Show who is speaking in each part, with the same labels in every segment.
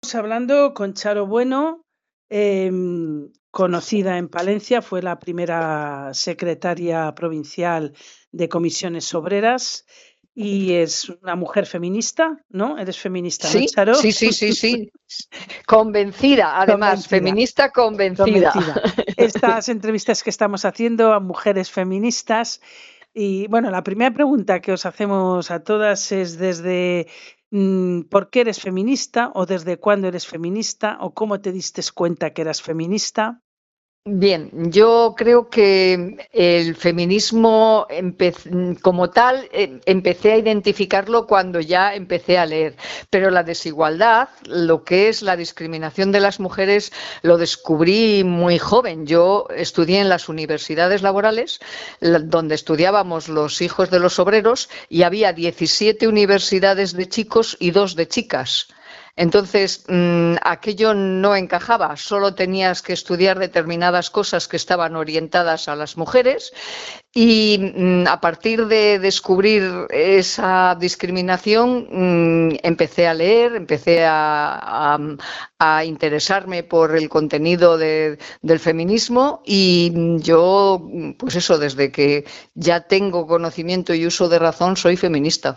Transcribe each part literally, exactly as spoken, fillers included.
Speaker 1: Hablando con Charo Bueno, eh, conocida en Palencia, fue la primera secretaria provincial de Comisiones Obreras y es una mujer feminista, ¿no? Eres feminista, ¿no,
Speaker 2: Sí,
Speaker 1: Charo?
Speaker 2: sí, sí, sí, sí. Convencida, además,
Speaker 1: Convencida,
Speaker 2: feminista convencida.
Speaker 1: convencida. Estas entrevistas que estamos haciendo a mujeres feministas. Y bueno, la primera pregunta que os hacemos a todas es desde mm, ¿por qué eres feminista? O desde cuándo eres feminista o cómo te diste cuenta que eras feminista.
Speaker 2: Bien, yo creo que el feminismo empe- como tal eh, empecé a identificarlo cuando ya empecé a leer, pero la desigualdad, lo que es la discriminación de las mujeres, lo descubrí muy joven. Yo estudié en las universidades laborales, la- donde estudiábamos los hijos de los obreros, y había diecisiete universidades de chicos y dos de chicas. Entonces, mmm, aquello no encajaba, solo tenías que estudiar determinadas cosas que estaban orientadas a las mujeres y mmm, a partir de descubrir esa discriminación mmm, empecé a leer, empecé a, a, a interesarme por el contenido de, del feminismo y yo, pues eso, desde que ya tengo conocimiento y uso de razón, soy feminista.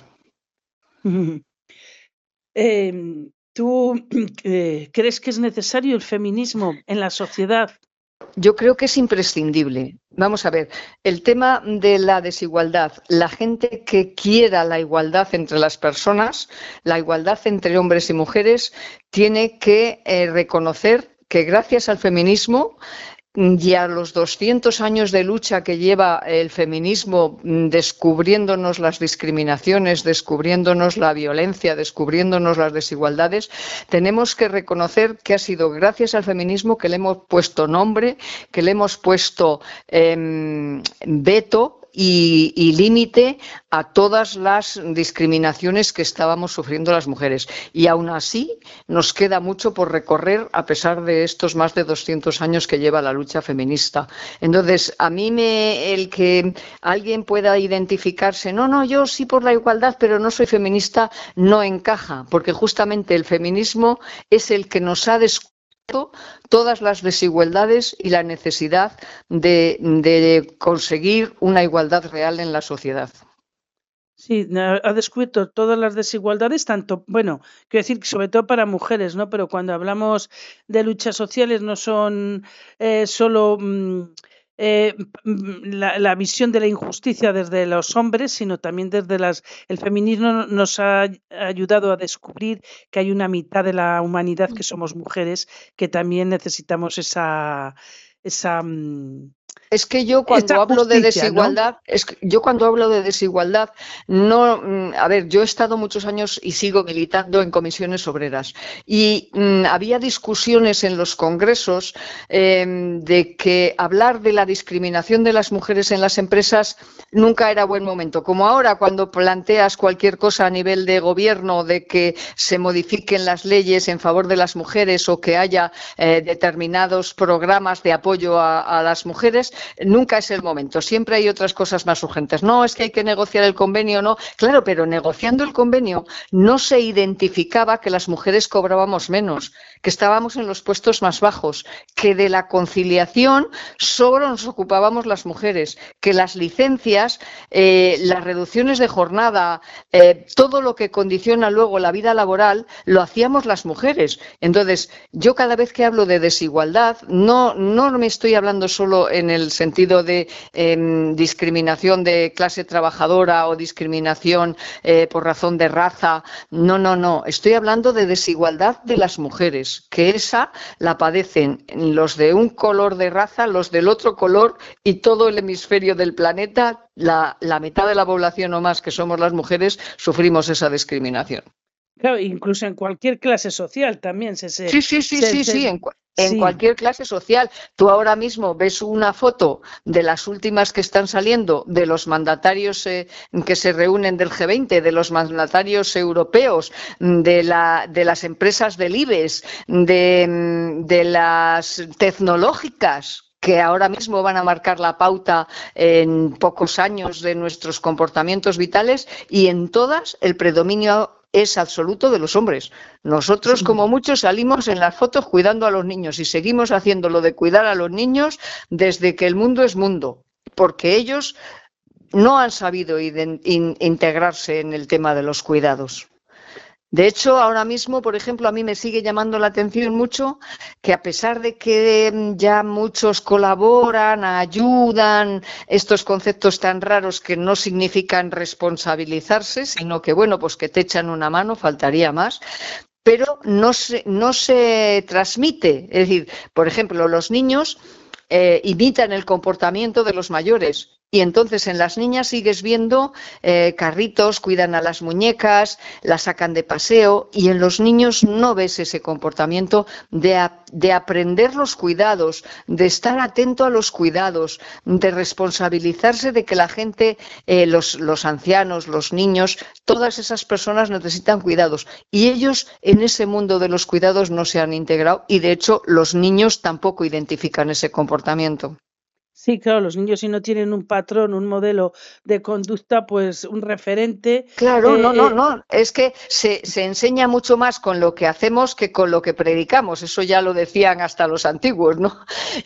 Speaker 1: Em, ¿tú eh, crees que es necesario el feminismo en la sociedad?
Speaker 2: Yo creo que es imprescindible. Vamos a ver, el tema de la desigualdad, la gente que quiera la igualdad entre las personas, la igualdad entre hombres y mujeres, tiene que eh, reconocer que gracias al feminismo y a los doscientos años de lucha que lleva el feminismo, descubriéndonos las discriminaciones, descubriéndonos la violencia, descubriéndonos las desigualdades, tenemos que reconocer que ha sido gracias al feminismo que le hemos puesto nombre, que le hemos puesto eh, veto y, y límite a todas las discriminaciones que estábamos sufriendo las mujeres. Y aún así nos queda mucho por recorrer a pesar de estos más de doscientos años que lleva la lucha feminista. Entonces, a mí me, el que alguien pueda identificarse, no, no, yo sí por la igualdad, pero no soy feminista, no encaja, porque justamente el feminismo es el que nos ha descubierto todas las desigualdades y la necesidad de, de conseguir una igualdad real en la sociedad.
Speaker 1: Sí, ha ha descubierto todas las desigualdades, tanto, bueno, quiero decir que sobre todo para mujeres, ¿no? Pero cuando hablamos de luchas sociales no son eh, solo mm, eh, mm, la, la visión de la injusticia desde los hombres, sino también desde las... El feminismo nos ha ayudado a descubrir que hay una mitad de la humanidad que somos mujeres, que también necesitamos esa, esa, mm,
Speaker 2: Es que yo
Speaker 1: esa
Speaker 2: cuando hablo de
Speaker 1: justicia, ¿no?
Speaker 2: desigualdad, es que yo cuando hablo de desigualdad, no, mm, a ver, yo he estado muchos años y sigo militando en comisiones obreras y mm, había discusiones en los congresos eh, de que hablar de la discriminación de las mujeres en las empresas nunca era buen momento, como ahora cuando planteas cualquier cosa a nivel de gobierno de que se modifiquen las leyes en favor de las mujeres o que haya eh, determinados programas de apoyo a, a las mujeres. Nunca es el momento, siempre hay otras cosas más urgentes. No, es que hay que negociar el convenio, no. Claro, pero negociando el convenio no se identificaba que las mujeres cobrábamos menos, que estábamos en los puestos más bajos, que de la conciliación solo nos ocupábamos las mujeres, que las licencias, eh, las reducciones de jornada, eh, todo lo que condiciona luego la vida laboral, lo hacíamos las mujeres. Entonces, yo cada vez que hablo de desigualdad, no, no me estoy hablando solo en el sentido de eh, discriminación de clase trabajadora o discriminación eh, por razón de raza. No, no, no. Estoy hablando de desigualdad de las mujeres, que esa la padecen los de un color de raza, los del otro color y todo el hemisferio del planeta. La, la mitad de la población o más que somos las mujeres sufrimos esa discriminación.
Speaker 1: Claro, incluso en cualquier clase social también se, se,
Speaker 2: Sí, sí, sí,
Speaker 1: se,
Speaker 2: sí,
Speaker 1: se-
Speaker 2: sí, en, cu- en
Speaker 1: sí,
Speaker 2: cualquier clase social. Tú ahora mismo ves una foto de las últimas que están saliendo de los mandatarios eh, que se reúnen del G veinte, de los mandatarios europeos, de, la, de las empresas del IBEX, de, de las tecnológicas que ahora mismo van a marcar la pauta en pocos años de nuestros comportamientos vitales y en todas el predominio es absoluto de los hombres. Nosotros, como muchos, salimos en las fotos cuidando a los niños y seguimos haciendo lo de cuidar a los niños desde que el mundo es mundo, porque ellos no han sabido in- in- integrarse en el tema de los cuidados. De hecho, ahora mismo, por ejemplo, a mí me sigue llamando la atención mucho que a pesar de que mm, ya muchos colaboran, ayudan, estos conceptos tan raros que no significan responsabilizarse, sino que, bueno, pues que te echan una mano, faltaría más, pero no se, no se transmite. Es decir, por ejemplo, los niños eh, imitan el comportamiento de los mayores. Y entonces en las niñas sigues viendo eh, carritos, cuidan a las muñecas, las sacan de paseo, y en los niños no ves ese comportamiento de, a, de aprender los cuidados, de estar atento a los cuidados, de responsabilizarse de que la gente, eh, los, los ancianos, los niños, todas esas personas necesitan cuidados. Y ellos en ese mundo de los cuidados no se han integrado y de hecho los niños tampoco identifican ese comportamiento.
Speaker 1: Sí, claro, los niños si no tienen un patrón, un modelo de conducta, pues un referente.
Speaker 2: Claro,
Speaker 1: eh,
Speaker 2: no, no,
Speaker 1: eh,
Speaker 2: no. Es que se, se enseña mucho más con lo que hacemos que con lo que predicamos. Eso ya lo decían hasta los antiguos, ¿no?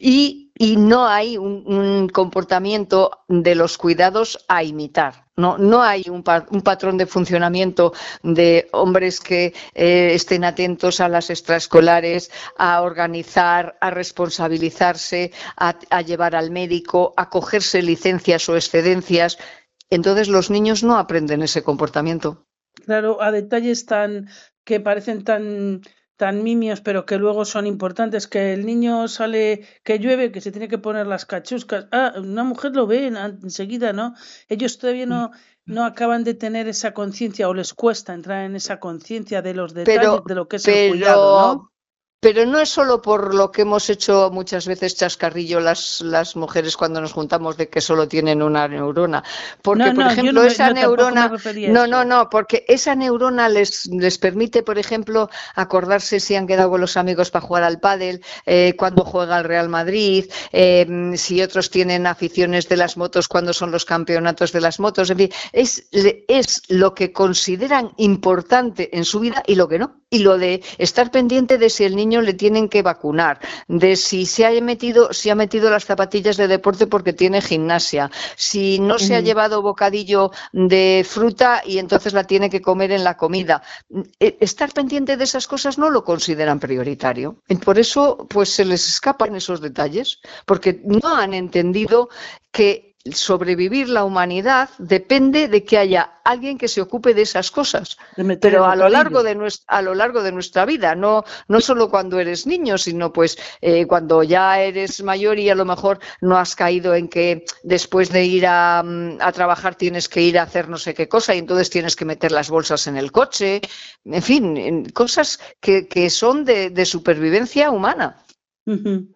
Speaker 2: Y, y no hay un, un comportamiento de los cuidados a imitar. No, no hay un, pa- un patrón de funcionamiento de hombres que eh, estén atentos a las extraescolares, a organizar, a responsabilizarse, a, a llevar al médico, a cogerse licencias o excedencias. Entonces los niños no aprenden ese comportamiento.
Speaker 1: claro, a detalles tan que parecen tan tan nimios, pero que luego son importantes, que el niño sale, que llueve, que se tiene que poner las cachuscas. Ah, una mujer lo ve en- enseguida, ¿no? Ellos todavía no, no acaban de tener esa conciencia o les cuesta entrar en esa conciencia de los detalles
Speaker 2: Pero,
Speaker 1: de lo que es el cuidado, ¿no?
Speaker 2: pero, pero no es solo por lo que hemos hecho muchas veces chascarrillo las, las mujeres cuando nos juntamos de que solo tienen una neurona.
Speaker 1: No,
Speaker 2: Porque, por
Speaker 1: no, yo no
Speaker 2: ejemplo,
Speaker 1: me,
Speaker 2: esa
Speaker 1: no, tampoco me
Speaker 2: neurona,
Speaker 1: refería a
Speaker 2: no, no,
Speaker 1: eso.
Speaker 2: no, porque esa neurona les, les permite, por ejemplo, acordarse si han quedado con los amigos para jugar al pádel, eh, cuando juega el Real Madrid, eh, si otros tienen aficiones de las motos, cuando son los campeonatos de las motos, en fin, es, es lo que consideran importante en su vida y lo que no. Y lo de estar pendiente de si el niño le tienen que vacunar, de si se ha metido, si ha metido las zapatillas de deporte porque tiene gimnasia, si no se ha
Speaker 1: Ujú.
Speaker 2: llevado bocadillo de fruta y entonces la tiene que comer en la comida. Estar pendiente de esas cosas no lo consideran prioritario. Por eso, pues se les escapan esos detalles, porque no han entendido que sobrevivir la humanidad depende de que haya alguien que se ocupe de esas cosas,
Speaker 1: De meter el
Speaker 2: pero a lo largo
Speaker 1: bocadillo.
Speaker 2: de nuestra, a lo largo de nuestra vida, no, no solo cuando eres niño, sino pues eh, cuando ya eres mayor y a lo mejor no has caído en que después de ir a, a trabajar tienes que ir a hacer no sé qué cosa y entonces tienes que meter las bolsas en el coche, en fin, cosas que, que son de, de supervivencia humana.
Speaker 1: Ujú.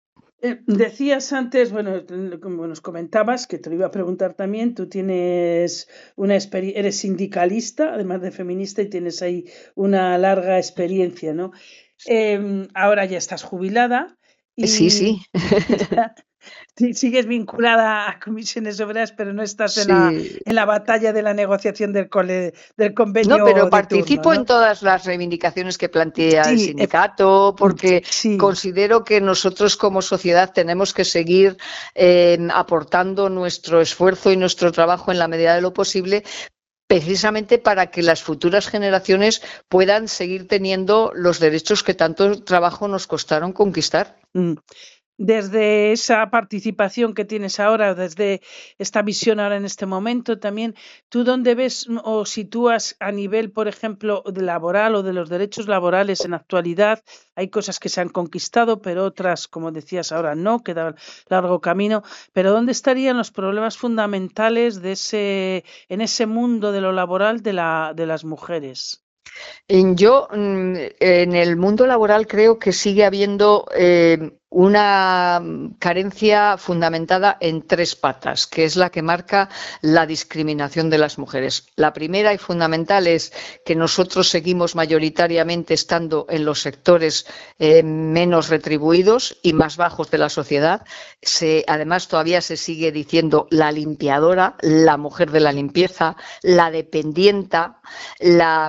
Speaker 1: Eh, decías antes, bueno, como nos comentabas, que te lo iba a preguntar también, tú tienes una experiencia, eres sindicalista, además de feminista, y tienes ahí una larga experiencia, ¿no? Em, ahora ya estás jubilada
Speaker 2: Sí,
Speaker 1: y
Speaker 2: sí.
Speaker 1: ya sí, sigues vinculada a comisiones obreras, pero no estás en la,
Speaker 2: Sí.
Speaker 1: en la batalla de la negociación del, cole- del
Speaker 2: No, pero
Speaker 1: convenio de turno,
Speaker 2: participo en
Speaker 1: ¿no?
Speaker 2: todas las reivindicaciones que plantea el
Speaker 1: Sí, ef-
Speaker 2: sindicato porque
Speaker 1: sí.
Speaker 2: considero que nosotros como sociedad tenemos que seguir eh, aportando nuestro esfuerzo y nuestro trabajo en la medida de lo posible precisamente para que las futuras generaciones puedan seguir teniendo los derechos que tanto trabajo nos costaron conquistar.
Speaker 1: Mm. Desde esa participación que tienes ahora, desde esta visión ahora en este momento también, ¿tú dónde ves mm, o sitúas a nivel, por ejemplo, de laboral o de los derechos laborales en la actualidad? Hay cosas que se han conquistado, pero otras, como decías ahora, no, queda largo camino. Pero ¿dónde estarían los problemas fundamentales de ese, en ese mundo de lo laboral de la, de las mujeres?
Speaker 2: Yo mm, en el mundo laboral creo que sigue habiendo eh, una carencia fundamentada en tres patas, que es la que marca la discriminación de las mujeres. La primera y fundamental es que nosotros seguimos mayoritariamente estando en los sectores eh, menos retribuidos y más bajos de la sociedad. Se, además, todavía se sigue diciendo la limpiadora, la mujer de la limpieza, la dependienta, la,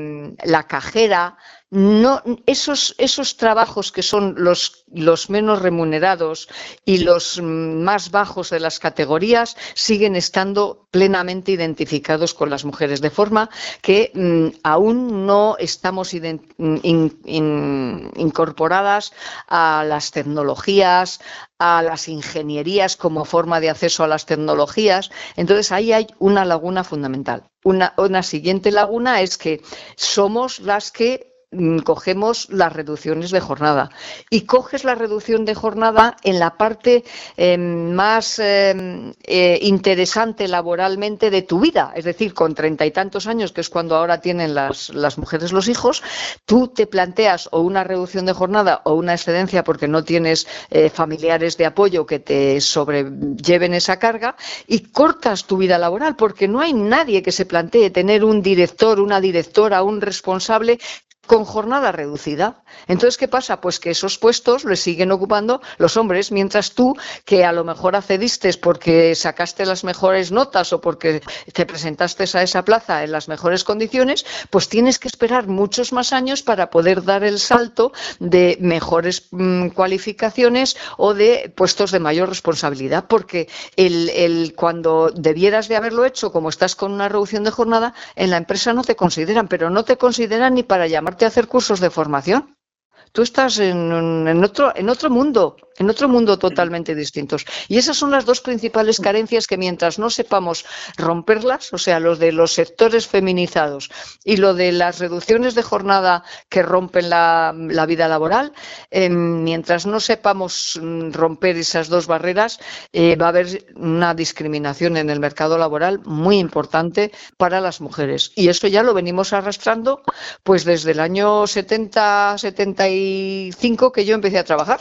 Speaker 2: la cajera. No, esos, esos trabajos que son los, los menos remunerados y los más bajos de las categorías siguen estando plenamente identificados con las mujeres, de forma que mmm, aún no estamos in, in, in, incorporadas a las tecnologías, a las ingenierías como forma de acceso a las tecnologías. Entonces ahí hay una laguna fundamental. Una, una siguiente laguna es que somos las que cogemos las reducciones de jornada y coges la reducción de jornada en la parte eh, más eh, eh, interesante laboralmente de tu vida, es decir, con treinta y tantos años, que es cuando ahora tienen las, las mujeres los hijos, tú te planteas o una reducción de jornada o una excedencia porque no tienes eh, familiares de apoyo que te sobrelleven esa carga y cortas tu vida laboral porque no hay nadie que se plantee tener un director, una directora, un responsable con jornada reducida. Entonces, ¿qué pasa? Pues que esos puestos los siguen ocupando los hombres, mientras tú, que a lo mejor accediste porque sacaste las mejores notas o porque te presentaste a esa plaza en las mejores condiciones, pues tienes que esperar muchos más años para poder dar el salto de mejores mmm, cualificaciones o de puestos de mayor responsabilidad, porque el, el, cuando debieras de haberlo hecho, como estás con una reducción de jornada, en la empresa no te consideran, pero no te consideran ni para llamar a hacer cursos de formación. Tú estás en, en, otro, en otro mundo, en otro mundo totalmente distintos. Y esas son las dos principales carencias que mientras no sepamos romperlas, o sea, los de los sectores feminizados y lo de las reducciones de jornada que rompen la, la vida laboral, eh, mientras no sepamos romper esas dos barreras, eh, va a haber una discriminación en el mercado laboral muy importante para las mujeres. Y eso ya lo venimos arrastrando pues desde el año setenta, setenta y cinco que yo empecé a trabajar.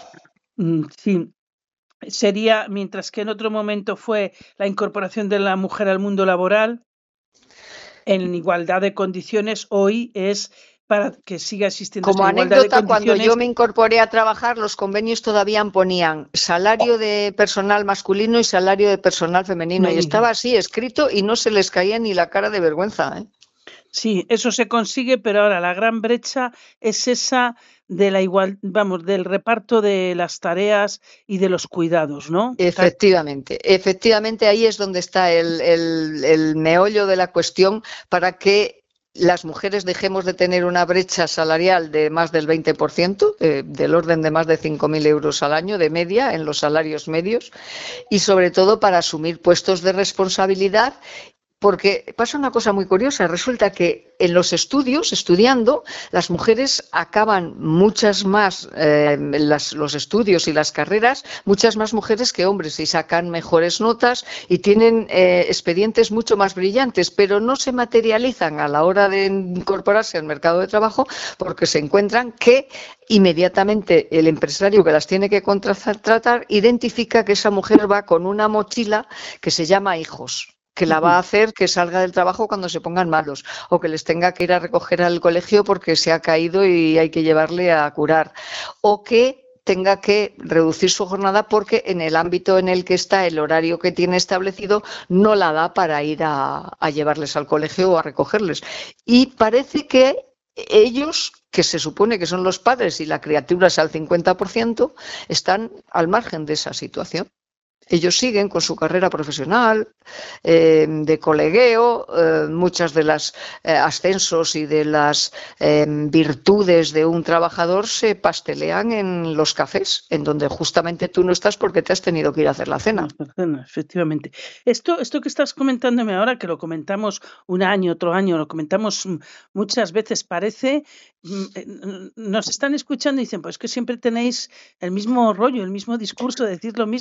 Speaker 1: Sí, sería, mientras que en otro momento fue la incorporación de la mujer al mundo laboral en igualdad de condiciones, hoy es para que siga existiendo
Speaker 2: como
Speaker 1: esa igualdad
Speaker 2: anécdota,
Speaker 1: de condiciones.
Speaker 2: Cuando yo me incorporé a trabajar, los convenios todavía ponían salario de personal masculino y salario de personal femenino, y estaba así escrito y no se les caía ni la cara de vergüenza, ¿eh?
Speaker 1: Sí, eso se consigue, pero ahora la gran brecha es esa de la igual, vamos, del reparto de las tareas y de los cuidados, ¿no?
Speaker 2: Efectivamente, efectivamente ahí es donde está el, el, el meollo de la cuestión para que las mujeres dejemos de tener una brecha salarial de más del veinte por ciento, eh, del orden de más de cinco mil euros al año de media en los salarios medios, y sobre todo para asumir puestos de responsabilidad. Porque pasa una cosa muy curiosa, resulta que en los estudios, estudiando, las mujeres acaban muchas más eh, las, los estudios y las carreras, muchas más mujeres que hombres, y sacan mejores notas y tienen eh, expedientes mucho más brillantes, pero no se materializan a la hora de incorporarse al mercado de trabajo porque se encuentran que inmediatamente el empresario que las tiene que contratar identifica que esa mujer va con una mochila que se llama hijos, que la va a hacer que salga del trabajo cuando se pongan malos, o que les tenga que ir a recoger al colegio porque se ha caído y hay que llevarle a curar, o que tenga que reducir su jornada porque en el ámbito en el que está, el horario que tiene establecido, no la da para ir a, a llevarles al colegio o a recogerles. Y parece que ellos, que se supone que son los padres y la criatura es al cincuenta por ciento, están al margen de esa situación. Ellos siguen con su carrera profesional, eh, de colegueo, eh, muchas de las eh, ascensos y de las eh, virtudes de un trabajador se pastelean en los cafés, en donde justamente tú no estás porque te has tenido que ir a hacer la cena.
Speaker 1: Efectivamente. Esto, esto que estás comentándome ahora, que lo comentamos un año, otro año, lo comentamos muchas veces, parece, nos están escuchando y dicen, pues que siempre tenéis el mismo rollo, el mismo discurso, de decir lo mismo.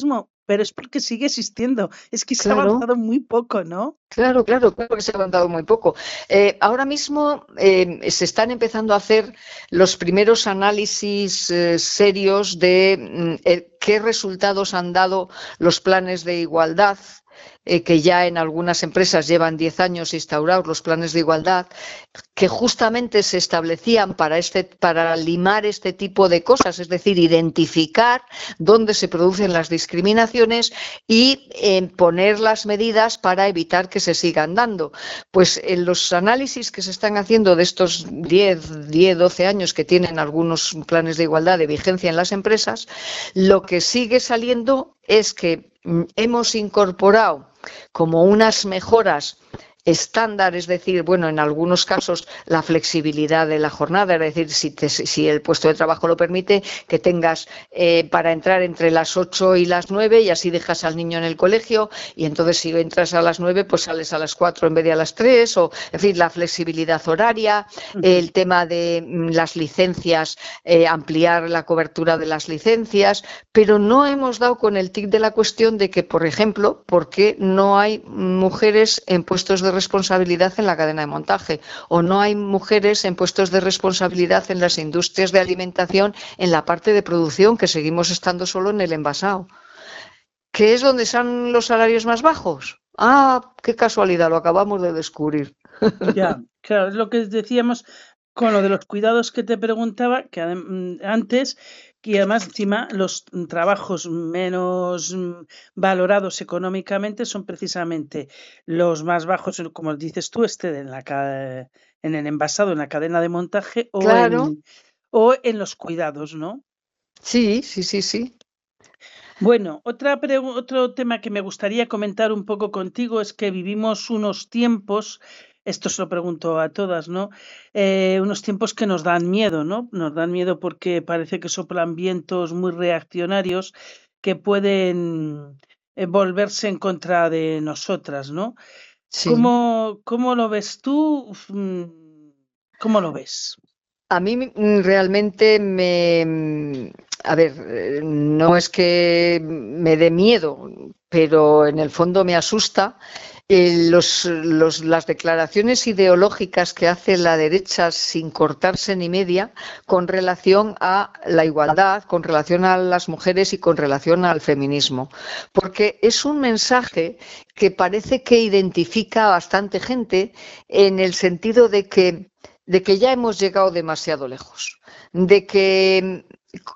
Speaker 1: pero es porque sigue existiendo. Es que se ha
Speaker 2: Claro.
Speaker 1: avanzado muy poco, ¿no?
Speaker 2: Claro, claro, claro que se ha avanzado muy poco. Eh, ahora mismo eh, se están empezando a hacer los primeros análisis eh, serios de mm, eh, qué resultados han dado los planes de igualdad, eh, que ya en algunas empresas llevan diez años instaurados los planes de igualdad, que justamente se establecían para, este, para limar este tipo de cosas, es decir, identificar dónde se producen las discriminaciones y eh, poner las medidas para evitar que se sigan dando. Pues en los análisis que se están haciendo de estos diez, diez, doce años que tienen algunos planes de igualdad de vigencia en las empresas, lo que sigue saliendo es que mm, hemos incorporado como unas mejoras estándar, es decir, bueno, en algunos casos la flexibilidad de la jornada, es decir, si, te, si el puesto de trabajo lo permite, que tengas eh, para entrar entre las ocho y las nueve y así dejas al niño en el colegio y entonces si entras a las nueve pues sales a las cuatro en vez de a las tres, o en fin, la flexibilidad horaria,
Speaker 1: Ujú.
Speaker 2: el tema de mm, las licencias, eh, ampliar la cobertura de las licencias, pero no hemos dado con el tic de la cuestión de que, por ejemplo, ¿por qué no hay mujeres en puestos de responsabilidad en la cadena de montaje? ¿O no hay mujeres en puestos de responsabilidad en las industrias de alimentación en la parte de producción, que seguimos estando solo en el envasado? ¿Qué es donde están los salarios más bajos? Ah, qué casualidad, lo acabamos de descubrir.
Speaker 1: Ya, claro, es lo que decíamos con lo de los cuidados que te preguntaba, que adem- mm, antes, y además encima los mm, trabajos menos mm, valorados económicamente son precisamente los más bajos, el- como dices tú, este en la ca- en el envasado, en la cadena de montaje o
Speaker 2: Claro,
Speaker 1: en o en los cuidados, ¿no?
Speaker 2: sí, sí, sí, sí.
Speaker 1: Bueno, otra pregu- otro tema que me gustaría comentar un poco contigo es que vivimos unos tiempos, esto se lo pregunto a todas, ¿no? Eh, unos tiempos que nos dan miedo, ¿no? Nos dan miedo porque parece que soplan vientos muy reaccionarios que pueden eh, volverse en contra de nosotras, ¿no?
Speaker 2: Sí.
Speaker 1: ¿Cómo, cómo lo ves tú? Mm, ¿Cómo lo ves?
Speaker 2: A mí mm, realmente me... mm, A ver, eh, no es que me dé miedo, pero en el fondo me asusta eh, los, los- las declaraciones ideológicas que hace la derecha sin cortarse ni media con relación a la igualdad, con relación a las mujeres y con relación al feminismo. Porque es un mensaje que parece que identifica a bastante gente en el sentido de que de que ya hemos llegado demasiado lejos, de que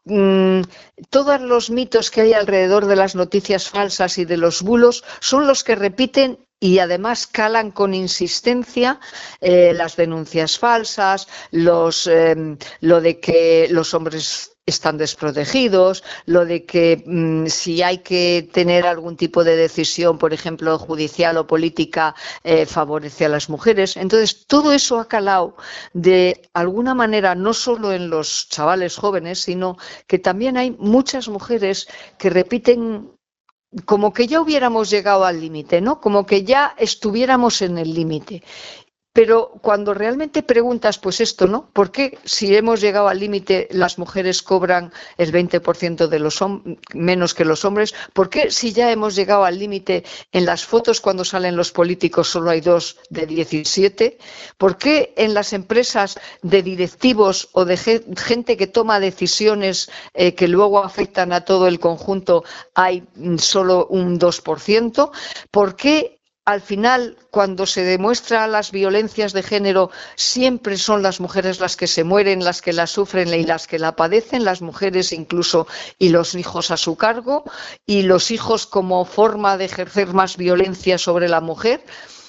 Speaker 2: mm, todos los mitos que hay alrededor de las noticias falsas y de los bulos son los que repiten y además calan con insistencia eh, las denuncias falsas, los, eh, lo de que los hombres están desprotegidos, lo de que mmm, si hay que tener algún tipo de decisión, por ejemplo, judicial o política, eh, favorece a las mujeres. Entonces, todo eso ha calado de alguna manera no solo en los chavales jóvenes, sino que también hay muchas mujeres que repiten como que ya hubiéramos llegado al límite, ¿no? Como que ya estuviéramos en el límite. Pero cuando realmente preguntas, pues esto, ¿no? ¿Por qué si hemos llegado al límite las mujeres cobran el veinte por ciento de los menos que los hombres? ¿Por qué si ya hemos llegado al límite en las fotos cuando salen los políticos solo hay dos de diecisiete? ¿Por qué en las empresas de directivos o de gente que toma decisiones eh, que luego afectan a todo el conjunto hay solo un dos por ciento? ¿Por qué al final, cuando se demuestran las violencias de género, siempre son las mujeres las que se mueren, las que la sufren y las que la padecen, las mujeres incluso y los hijos a su cargo, y los hijos como forma de ejercer más violencia sobre la mujer?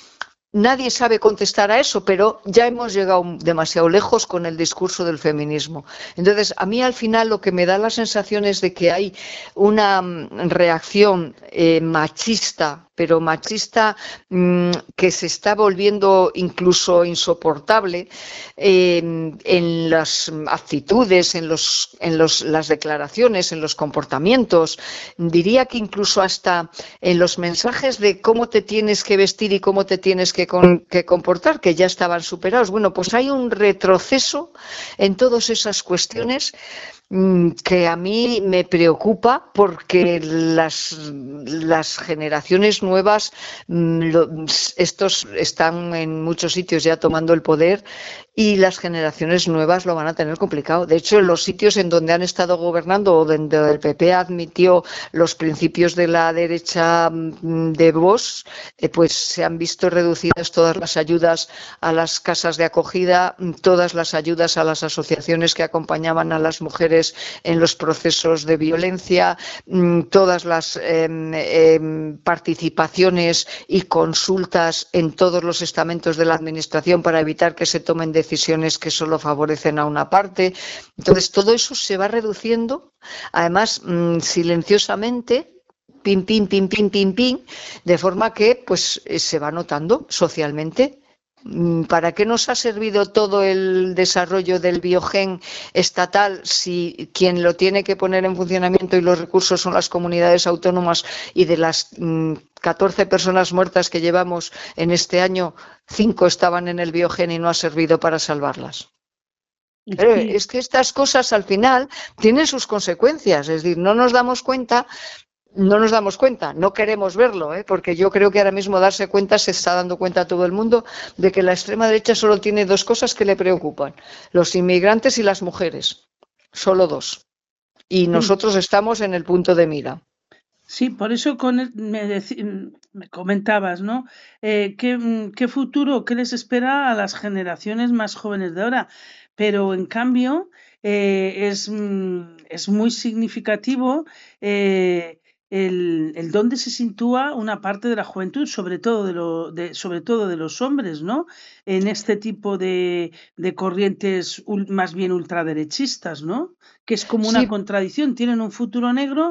Speaker 2: Nadie sabe contestar a eso, pero ya hemos llegado demasiado lejos con el discurso del feminismo. Entonces, a mí al final lo que me da la sensación es de que hay una reacción eh, machista pero machista mmm, que se está volviendo incluso insoportable eh, en las actitudes, en, los, en los, las declaraciones, en los comportamientos, diría que incluso hasta en los mensajes de cómo te tienes que vestir y cómo te tienes que, con, que comportar, que ya estaban superados. Bueno, pues hay un retroceso en todas esas cuestiones que a mí me preocupa porque las, las generaciones nuevas, estos están en muchos sitios ya tomando el poder y las generaciones nuevas lo van a tener complicado. De hecho, en los sitios en donde han estado gobernando o donde el P P admitió los principios de la derecha de Vox, pues se han visto reducidas todas las ayudas a las casas de acogida, todas las ayudas a las asociaciones que acompañaban a las mujeres en los procesos de violencia, todas las eh, eh, participaciones y consultas en todos los estamentos de la administración para evitar que se tomen decisiones que solo favorecen a una parte. Entonces, todo eso se va reduciendo, además, mmm, silenciosamente, pim, pim, pim, pim, pim, pim, de forma que pues se va notando socialmente. ¿Para qué nos ha servido todo el desarrollo del biogen estatal si quien lo tiene que poner en funcionamiento y los recursos son las comunidades autónomas y de las mmm, catorce personas muertas que llevamos en este año, cinco estaban en el biogen y no ha servido para salvarlas? Pero
Speaker 1: Sí.
Speaker 2: es que estas cosas al final tienen sus consecuencias, es decir, no nos damos cuenta. No nos damos cuenta, no queremos verlo, ¿eh? Porque yo creo que ahora mismo darse cuenta, se está dando cuenta todo el mundo de que la extrema derecha solo tiene dos cosas que le preocupan: los inmigrantes y las mujeres, solo dos. Y nosotros estamos en el punto de mira.
Speaker 1: Sí, por eso con el- me, deci- me comentabas, ¿no? Eh, ¿qué, qué futuro, qué les espera a las generaciones más jóvenes de ahora? Pero en cambio eh, es, mm, es muy significativo eh, el, el dónde se sitúa una parte de la juventud, sobre todo de, lo, de, sobre todo de los hombres, ¿no? En este tipo de, de corrientes ul- más bien ultraderechistas, ¿no? Que es como una
Speaker 2: Sí,
Speaker 1: contradicción, tienen un futuro negro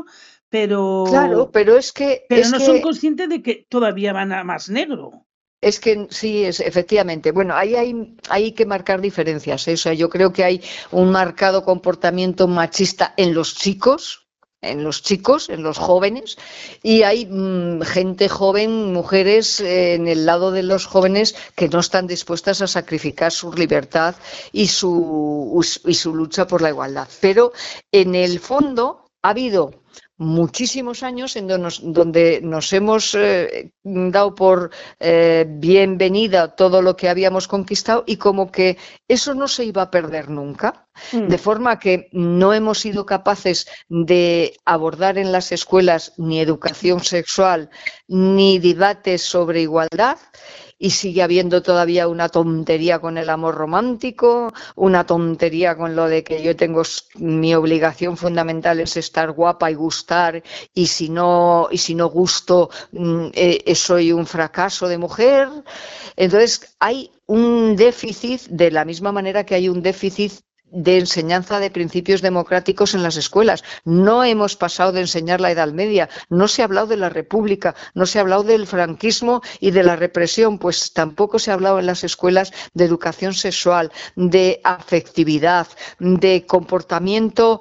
Speaker 2: claro,
Speaker 1: pero,
Speaker 2: pero es que,
Speaker 1: pero
Speaker 2: es
Speaker 1: no son
Speaker 2: que
Speaker 1: conscientes de que todavía van a más negro.
Speaker 2: Es que sí, es, efectivamente. Bueno, ahí hay, hay que marcar diferencias, ¿eh? O sea, yo creo que hay un marcado comportamiento machista en los chicos, en los chicos, en los jóvenes, y hay mmm, gente joven, mujeres eh, en el lado de los jóvenes que no están dispuestas a sacrificar su libertad y su, y su lucha por la igualdad. Pero en el fondo ha habido muchísimos años en donde nos, donde nos hemos eh, dado por eh, bienvenida todo lo que habíamos conquistado y como que eso no se iba a perder nunca, de
Speaker 1: Mm.
Speaker 2: forma que no hemos sido capaces de abordar en las escuelas ni educación sexual ni debates sobre igualdad. Y sigue habiendo todavía una tontería con el amor romántico, una tontería con lo de que yo tengo, mi obligación fundamental es estar guapa y gustar, y si no, y si no gusto, eh, soy un fracaso de mujer. Entonces hay un déficit, de la misma manera que hay un déficit de enseñanza de principios democráticos en las escuelas. No hemos pasado de enseñar la Edad Media, no se ha hablado de la República, no se ha hablado del franquismo y de la represión, pues tampoco se ha hablado en las escuelas de educación sexual, de afectividad, de comportamiento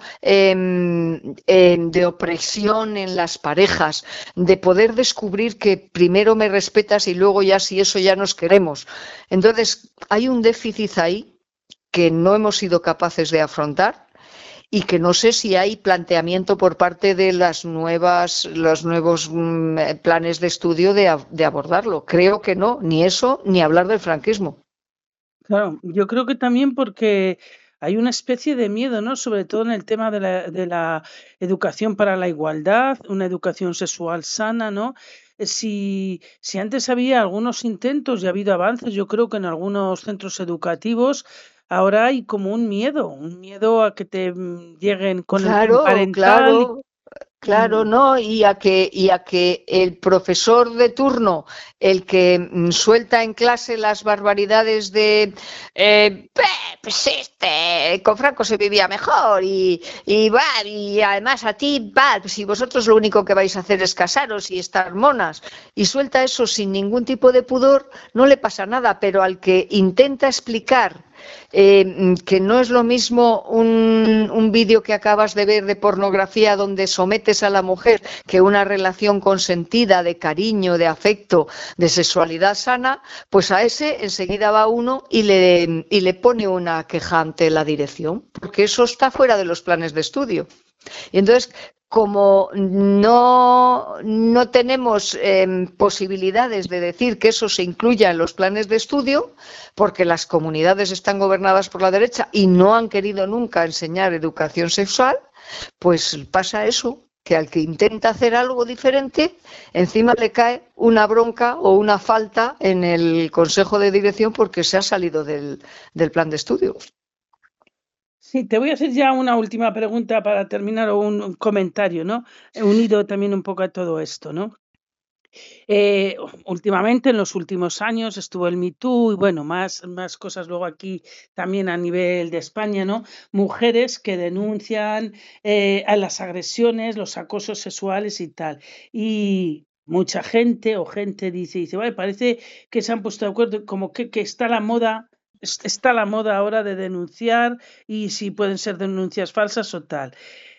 Speaker 2: eh, eh, de opresión en las parejas, de poder descubrir que primero me respetas y luego ya si eso ya nos queremos. Entonces, hay un déficit ahí que no hemos sido capaces de afrontar y que no sé si hay planteamiento por parte de las nuevas, los nuevos mmm, planes de estudio de, de abordarlo. Creo que no, ni eso, ni hablar del franquismo.
Speaker 1: Claro, yo creo que también porque hay una especie de miedo, ¿no? Sobre todo en el tema de la, de la educación para la igualdad, una educación sexual sana, ¿no? Eh, Si, si antes había algunos intentos y ha habido avances, yo creo que en algunos centros educativos ahora hay como un miedo, un miedo a que te mm, lleguen con el plan
Speaker 2: Claro,
Speaker 1: parental y
Speaker 2: claro. Claro, ¿no? Y a que, y a que el profesor de turno, el que mm, suelta en clase las barbaridades de eh, "Pe- pues este, con Franco se vivía mejor y, y, va, y además a ti, va, si vosotros lo único que vais a hacer es casaros y estar monas", y suelta eso sin ningún tipo de pudor, no le pasa nada, pero al que intenta explicar eh, que no es lo mismo un, un vídeo que acabas de ver de pornografía donde sometes a la mujer que una relación consentida de cariño, de afecto, de sexualidad sana, pues a ese enseguida va uno y le, y le pone una queja ante la dirección, porque eso está fuera de los planes de estudio. Y entonces, como no, no tenemos eh, posibilidades de decir que eso se incluya en los planes de estudio, porque las comunidades están gobernadas por la derecha y no han querido nunca enseñar educación sexual, pues pasa eso, que al que intenta hacer algo diferente, encima le cae una bronca o una falta en el consejo de dirección porque se ha salido del, del plan de estudio.
Speaker 1: Sí, te voy a hacer ya una última pregunta para terminar o un, un comentario, ¿no? Eh, Unido también un poco a todo esto, ¿no? Eh, últimamente, en los últimos años, estuvo el Me Too y bueno, más, más cosas luego aquí también a nivel de España, ¿no? Mujeres que denuncian eh, a las agresiones, los acosos sexuales y tal. Y mucha gente o gente dice, dice, vale, parece que se han puesto de acuerdo, como que, que está la moda. es- Está la moda ahora de denunciar y si pueden ser denuncias falsas o tal.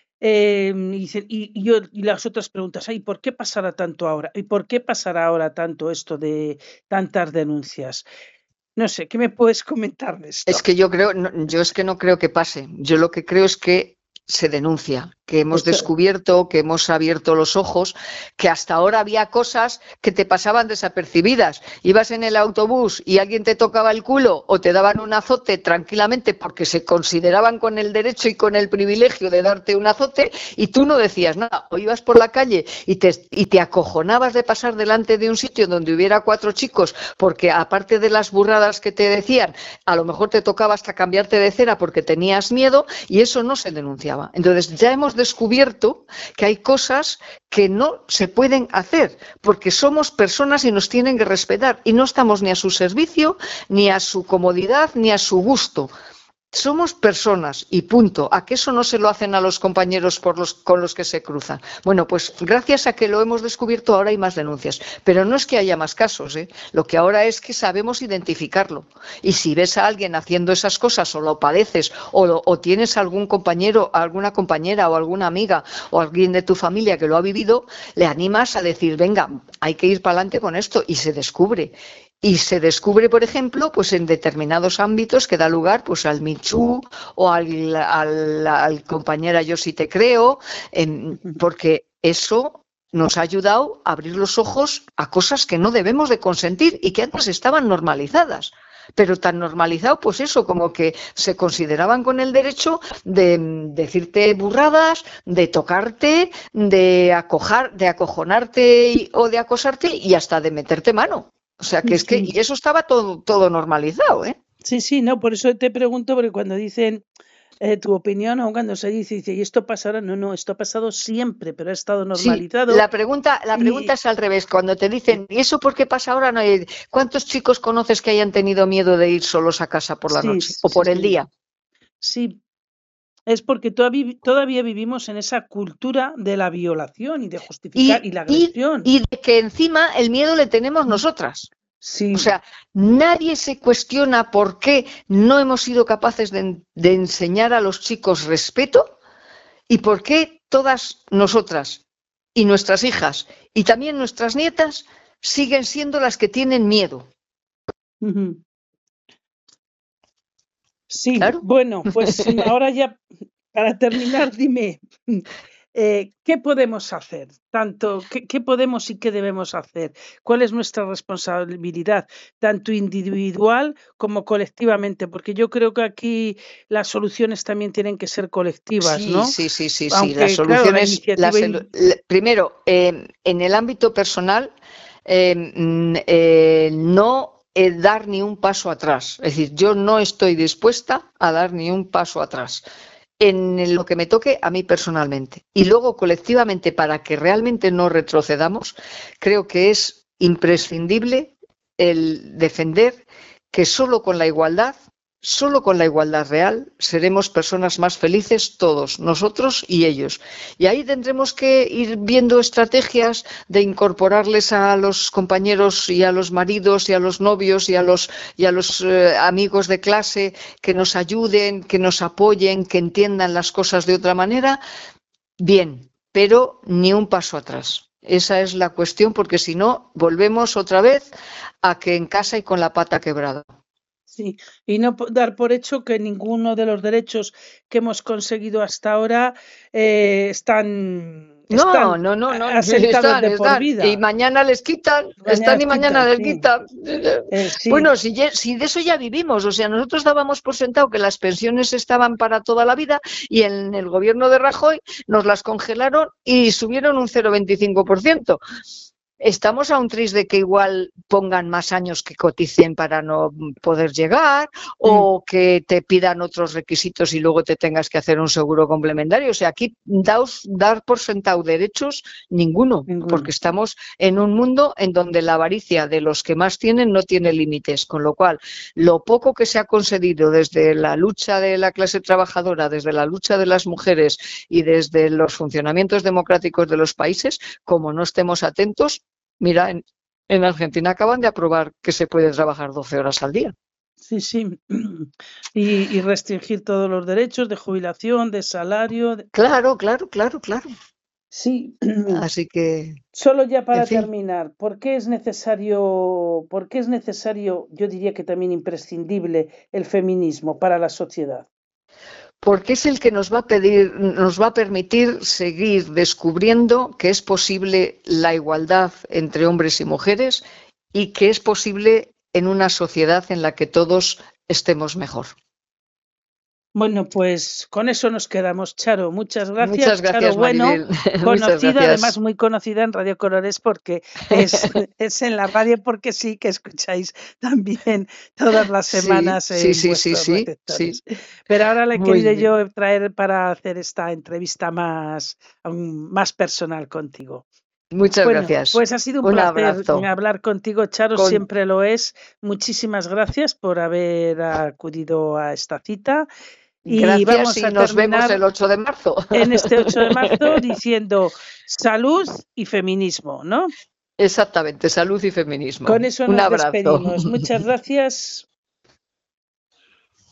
Speaker 1: Eh, y, dice- y- y yo, y las otras preguntas, ay, ¿por qué pasará tanto ahora? ¿Y por qué pasará ahora tanto esto de tantas denuncias? No sé, ¿qué me puedes comentar de
Speaker 2: Es
Speaker 1: esto?
Speaker 2: que yo creo, no, yo es que no creo que pase. Yo lo que creo es que se denuncia, que hemos
Speaker 1: Esto,
Speaker 2: descubierto, que hemos abierto los ojos, que hasta ahora había cosas que te pasaban desapercibidas. Ibas en el autobús y alguien te tocaba el culo o te daban un azote tranquilamente porque se consideraban con el derecho y con el privilegio de darte un azote y tú no decías nada. O ibas por la calle y te, y te acojonabas de pasar delante de un sitio donde hubiera cuatro chicos porque aparte de las burradas que te decían, a lo mejor te tocaba hasta cambiarte de cera porque tenías miedo y eso no se denunciaba. Entonces ya hemos descubierto que hay cosas que no se pueden hacer porque somos personas y nos tienen que respetar y no estamos ni a su servicio, ni a su comodidad, ni a su gusto. Somos personas y punto. ¿A que eso no se lo hacen a los compañeros por los, con los que se cruzan? Bueno, pues gracias a que lo hemos descubierto ahora hay más denuncias. Pero no es que haya más casos, ¿eh? Lo que ahora es que sabemos identificarlo. Y si ves a alguien haciendo esas cosas o lo padeces o, lo, o tienes algún compañero, alguna compañera o alguna amiga o alguien de tu familia que lo ha vivido, le animas a decir, venga, hay que ir para adelante con esto y se descubre. Y se descubre, por ejemplo, pues en determinados ámbitos que da lugar pues al Me Too o al, al, al compañera Yo sí te creo, en, porque eso nos ha ayudado a abrir los ojos a cosas que no debemos de consentir y que antes estaban normalizadas. Pero tan normalizado, pues eso, como que se consideraban con el derecho de decirte burradas, de tocarte, de, acojar, de acojonarte y, o de acosarte y hasta de meterte mano. O sea, que es que,
Speaker 1: sí,
Speaker 2: y eso estaba todo, todo normalizado, ¿eh?
Speaker 1: sí, sí, no, por eso te pregunto, porque cuando dicen eh, tu opinión o cuando se dice, dice, y esto pasará, no, no, esto ha pasado siempre, pero ha estado
Speaker 2: Sí,
Speaker 1: normalizado
Speaker 2: la pregunta, la pregunta
Speaker 1: y
Speaker 2: es al revés. Cuando te dicen, ¿y eso por qué pasa ahora? No hay- ¿Cuántos chicos conoces que hayan tenido miedo de ir solos a casa por la
Speaker 1: sí,
Speaker 2: noche o
Speaker 1: sí,
Speaker 2: por el
Speaker 1: sí,
Speaker 2: día?
Speaker 1: sí, es porque todavía, todavía vivimos en esa cultura de la violación y de justificar y
Speaker 2: Y,
Speaker 1: la
Speaker 2: y,
Speaker 1: agresión.
Speaker 2: y de que encima el miedo le tenemos nosotras. O
Speaker 1: Sí,
Speaker 2: sea, nadie se cuestiona por qué no hemos sido capaces de, de enseñar a los chicos respeto y por qué todas nosotras y nuestras hijas y también nuestras nietas siguen siendo las que tienen miedo.
Speaker 1: ujú, sí,
Speaker 2: Claro.
Speaker 1: bueno, pues mm, ahora ya para terminar, dime, eh, ¿qué podemos hacer? Tanto, ¿qué, qué podemos y qué debemos hacer? ¿Cuál es nuestra responsabilidad, tanto individual como colectivamente? Porque yo creo que aquí las soluciones también tienen que ser colectivas,
Speaker 2: Sí,
Speaker 1: ¿no?
Speaker 2: sí, sí, sí, sí. Las
Speaker 1: Aunque, claro, la
Speaker 2: soluciones,
Speaker 1: iniciativa...
Speaker 2: las,
Speaker 1: in-
Speaker 2: primero, eh, en el ámbito personal, eh, mm, eh, no eh, dar ni un paso atrás. Es decir, yo no estoy dispuesta a dar ni un paso atrás. en lo que me toque a mí personalmente. Y luego, colectivamente, para que realmente no retrocedamos, creo que es imprescindible el defender que solo con la igualdad, solo con la igualdad real, seremos personas más felices todos, nosotros y ellos. Y ahí tendremos que ir viendo estrategias de incorporarles a los compañeros y a los maridos y a los novios y a los, y a los eh, amigos de clase que nos ayuden, que nos apoyen, que entiendan las cosas de otra manera. Bien, pero ni un paso atrás. Esa es la cuestión, porque si no, volvemos otra vez a que en casa y con la pata quebrada.
Speaker 1: Sí, y no dar por hecho que ninguno de los derechos que hemos conseguido hasta ahora eh, están,
Speaker 2: No,
Speaker 1: están
Speaker 2: no, no, no,
Speaker 1: asentados
Speaker 2: están,
Speaker 1: de por
Speaker 2: están. Y
Speaker 1: vida.
Speaker 2: mañana les quitan,
Speaker 1: Mañana
Speaker 2: están y
Speaker 1: les
Speaker 2: mañana
Speaker 1: quitan,
Speaker 2: les
Speaker 1: sí.
Speaker 2: quitan.
Speaker 1: Eh, sí.
Speaker 2: Bueno, si, si de eso ya vivimos, o sea, nosotros dábamos por sentado que las pensiones estaban para toda la vida y en el gobierno de Rajoy nos las congelaron y subieron un cero coma veinticinco por ciento. Estamos a un tris de que igual pongan más años que coticen para no poder llegar, o que te pidan otros requisitos y luego te tengas que hacer un seguro complementario. O sea, aquí daos, dar por sentado derechos ninguno,
Speaker 1: Ninguno.
Speaker 2: porque estamos en un mundo en donde la avaricia de los que más tienen no tiene límites, con lo cual lo poco que se ha conseguido desde la lucha de la clase trabajadora, desde la lucha de las mujeres y desde los funcionamientos democráticos de los países, como no estemos atentos. Mira, en, en Argentina acaban de aprobar que se puede trabajar doce horas al día.
Speaker 1: Sí, sí. Y, y restringir todos los derechos de jubilación, de salario. De...
Speaker 2: Claro, claro, claro, claro.
Speaker 1: Sí.
Speaker 2: Así que.
Speaker 1: Solo ya para
Speaker 2: en fin.
Speaker 1: terminar, ¿por qué es necesario, por qué es necesario, yo diría que también imprescindible, el feminismo para la sociedad?
Speaker 2: Porque es el que nos va a pedir, nos va a permitir seguir descubriendo que es posible la igualdad entre hombres y mujeres y que es posible en una sociedad en la que todos estemos mejor.
Speaker 1: Bueno, pues con eso nos quedamos, Charo. Muchas gracias.
Speaker 2: Muchas gracias,
Speaker 1: Charo Bueno,
Speaker 2: Maribel.
Speaker 1: conocida,
Speaker 2: Muchas gracias.
Speaker 1: además muy conocida en Radio Colores porque es, es en la radio, porque sí que escucháis también todas las semanas
Speaker 2: sí,
Speaker 1: en
Speaker 2: sí, sí,
Speaker 1: vuestros
Speaker 2: sí,
Speaker 1: receptores.
Speaker 2: sí.
Speaker 1: Pero ahora le he
Speaker 2: Muy
Speaker 1: querido
Speaker 2: bien.
Speaker 1: yo traer para hacer esta entrevista más, um, más personal contigo.
Speaker 2: Muchas
Speaker 1: bueno,
Speaker 2: gracias.
Speaker 1: Pues ha sido un,
Speaker 2: un
Speaker 1: placer
Speaker 2: abrazo.
Speaker 1: hablar contigo, Charo,
Speaker 2: Con...
Speaker 1: siempre lo es. Muchísimas gracias por haber acudido a esta cita. Y
Speaker 2: gracias
Speaker 1: vamos
Speaker 2: y
Speaker 1: a
Speaker 2: nos vemos el ocho de marzo.
Speaker 1: En este ocho de marzo diciendo salud y feminismo, ¿no?
Speaker 2: Exactamente, salud y feminismo.
Speaker 1: Con eso
Speaker 2: un
Speaker 1: nos
Speaker 2: abrazo.
Speaker 1: despedimos. Muchas gracias.